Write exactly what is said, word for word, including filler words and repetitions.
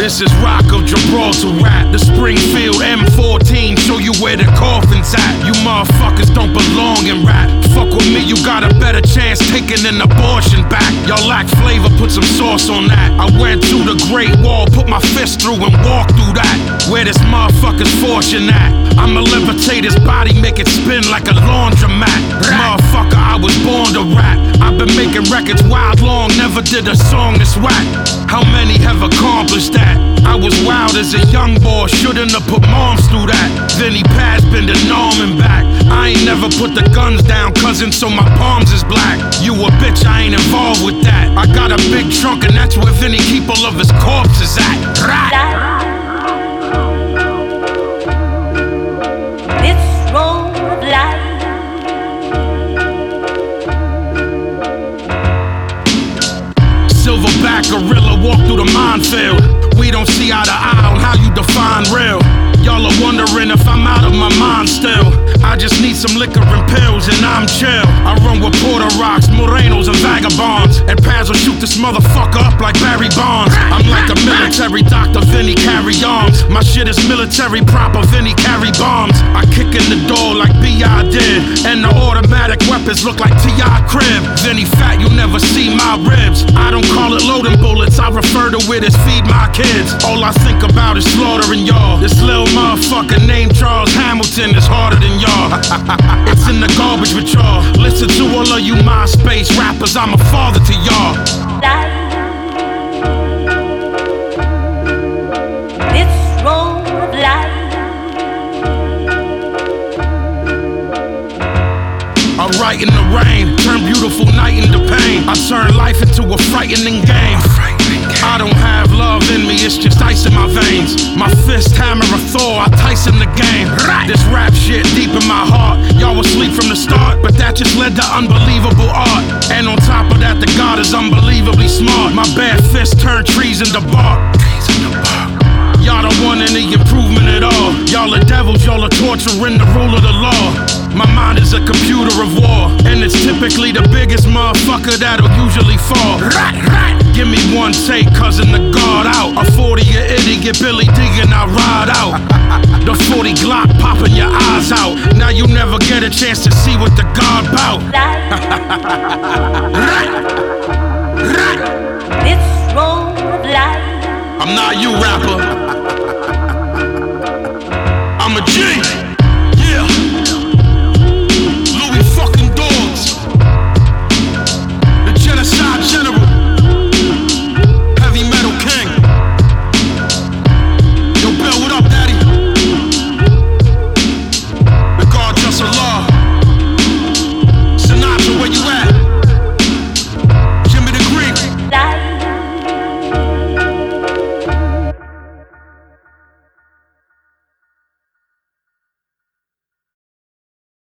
This is Rock of Gibraltar rap. The Springfield M fourteen show you where the coffin's at. You motherfuckers don't belong in rap. Fuck with me, you got a better chance taking an abortion back. Y'all lack flavor, put some sauce on that. I went to the Great Wall, put my fist through and walked through that. Where this motherfucker's fortune at? I'ma levitate his body, make it spin like a laundromat. Motherfucker, I was born to rap. I've been making records wild long, never did a song that's whack. How many have accomplished that? I was wild as a young boy, shouldn't have put moms through that. Then he passed, been the norm and back. I ain't never put the guns down, cousin, so my palms is black. You a bitch, I ain't involved with that. I got a big trunk and that's where Vinny keep all of his corpses at. Right. This road of life, silverback gorilla walk through the minefield. We don't see eye to eye on how you define real. Y'all are wondering if I'm out of my mind still. I just need some liquor and pills and I'm chill. I run with Puerto Rocks, Morenos and vagabonds, and Paz will shoot this motherfucker up like Barry Bonds. I'm like a military Doctor Vinny, carry arms. My shit is military proper, Vinny carry bombs. I kick in the door like B I did, and the automatic weapons look like T I crib. Vinny fat, you never see my ribs. I don't call it loading bullets, I refer to it as feed my kids. All I think about is slaughtering y'all. This little motherfucker named Charles Hamilton is harder than y'all. It's in the garbage with y'all. Listen to all of you MySpace rappers, I'm a father to y'all. this road of life, I write in the rain, turn beautiful night into pain. I turn life into a frightening game. I don't have love in me, it's just ice in my veins. My fist hammer a Thor, I Tyson the game. This rap shit deep in my heart. Y'all was asleep from the start, but that just led to unbelievable art. And on top of that, the God is unbelievably smart. My bad fist turned trees into bark. Y'all don't want any improvement at all. Y'all are devils, y'all are torturing the rule of the law. My mind is a computer of war, and it's typically the biggest motherfucker that'll usually fall. Rat, rat. Give me one take, cousin, the guard out. A forty, you idiot, Billy D, and I ride out. The forty Glock popping your eyes out. Now you never get a chance to see what the God bout. this road of life, I'm not you, rapper. I'm a G. Yeah.